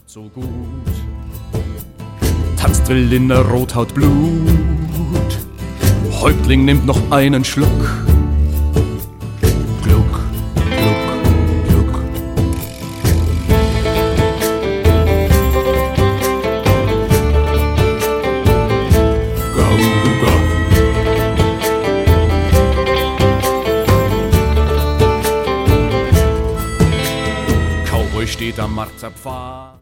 so gut. Tanzt wild in der Rothaut Blut. Häuptling nimmt noch einen Schluck. Gluck, gluck, gluck. Gauga. Cowboy steht am Marterpfad.